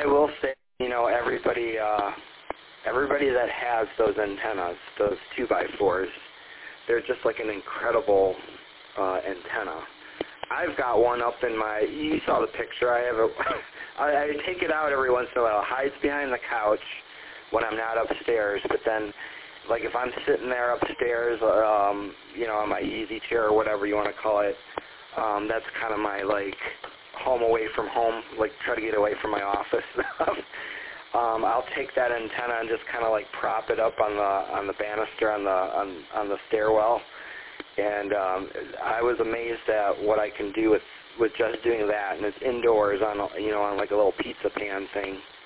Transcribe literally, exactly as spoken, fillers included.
will say, you know, everybody, uh, everybody that has those antennas, those two by fours, they're just like an incredible uh, antenna. I've got one up in my, you saw the picture, I have a, I, I take it out every once in a while. It hides behind the couch when I'm not upstairs, but then, like if I'm sitting there upstairs, um, you know, on my easy chair or whatever you want to call it, um, that's kind of my, like, home away from home, like try to get away from my office stuff. um, I'll take that antenna and just kind of like prop it up on the on the banister on the on, on the stairwell. And um, I was amazed at what I can do with with just doing that, and it's indoors on a, you know on like a little pizza pan thing.